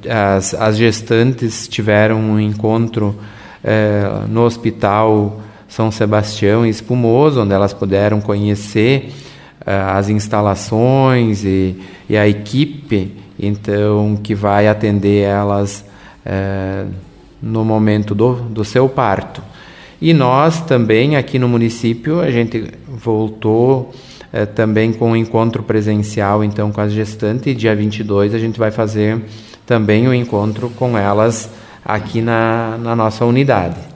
as gestantes tiveram um encontro no Hospital São Sebastião e Espumoso, onde elas puderam conhecer as instalações e a equipe, então, que vai atender elas no momento do seu parto. E nós também, aqui no município, a gente voltou também com um encontro presencial, então, com as gestantes, e dia 22 a gente vai fazer também um encontro com elas aqui na nossa unidade.